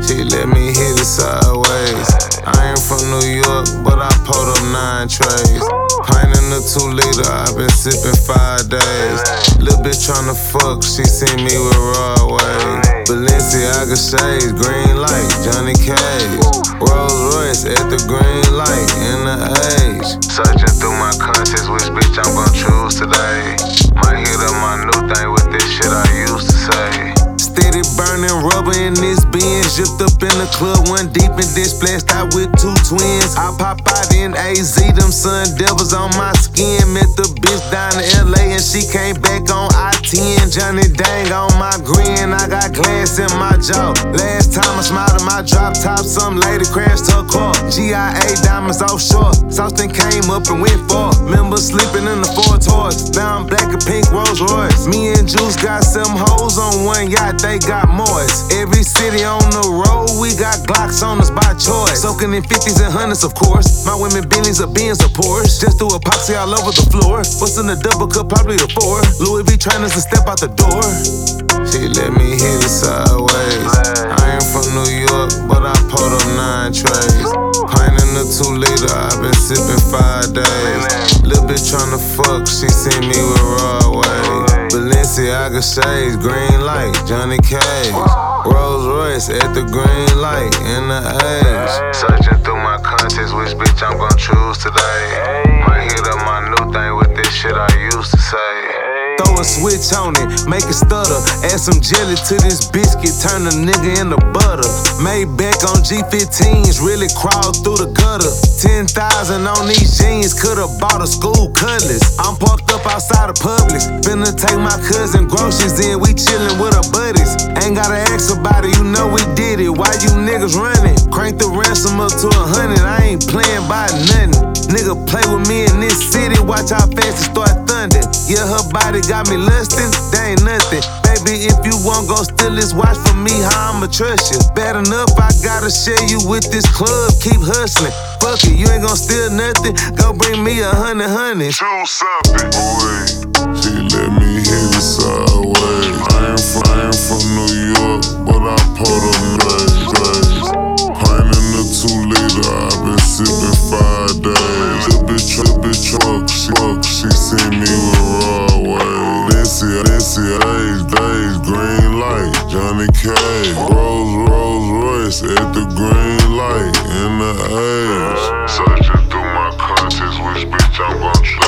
She let me hit it sideways. I ain't from New York, but I pulled up 9 trays. Pint in the 2 liter, I been sipping 5 days. Lil' bitch tryna fuck, she seen me with Broadway. Balenciaga shades, green light, Johnny Cage. Rolls Royce at the green light in the age. Searching through my contacts, which bitch I'm gon' choose today. Might hit up my new thing with this shit I used to say. Steady burning rubber in this Benz. Zipped up in the club, one deep and then splashed out with 2 twins. I pop out in AZ, them sun devils on my skin. Met the bitch down in LA and she came back on I-10. Johnny Dang on my grin, I got glass in my jaw. Last time I smiled at my drop top, some lady crashed her car. GIA diamonds offshore, Sauceton came up and went far. Remember sleeping in the Ford Taurus, now I'm black and pink Rolls Royce. Me and Juice got 7 hoes on one yacht, they got Moors. Every city on the road, we got Glocks on us by choice. Soaking in 50s and 100s, of course. My women Bentleys or Benz or Porsche. Just threw epoxy all over the floor. What's in the double cup? Probably the 4. Louis V trainers to step out the door. She let me hit it sideways. I ain't from New York, but I pulled up 9 trays. Pint in the 2 liter, I been sipping 5 days. Lil' bitch tryna fuck, she seen me with Broadway. Balenciaga shades, green light, Johnny Cage. Rolls Royce at the green light in the age. Searching through my contacts, which bitch I'm gon' choose today. Might hit up my new thing with this shit I used to say. Throw a switch on it, make it stutter. Add some jelly to this biscuit, turn a nigga into butter. Made back on G15s, really crawled through the gutter. 10,000 on these jeans, could've bought a school cutlass. I'm parked up outside of Publix, finna take my cousin groceries in. We chillin' with our buddies. Ain't gotta ask about it, you know we did it. Why you niggas running? Crank the ransom up to 100, I ain't playing by nothing. Nigga play with me in this city, watch how fast it start thundering. Yeah, her body got me lustin', that ain't nothing. Baby, if you want, gon' steal this watch from me, how I'ma trust you? Bad enough, I gotta share you with this club, keep hustling. Fuck it, you ain't gon' steal nothing, go bring me 100 honeys. Choose something. She let me hit it sideways. I ain't from New York, but I pulled up 9 days. Pint in the 2 liter, I been sipping 5 days. Lil' bitch truck, she seen me with Broadway. Balenciaga days, green light, Johnny Cage. Rolls Royce at the green light in the age. Searching through my contacts, which bitch I'm gon' try.